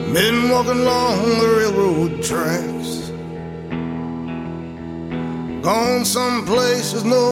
Been walking along the railroad tracks, gone someplace with no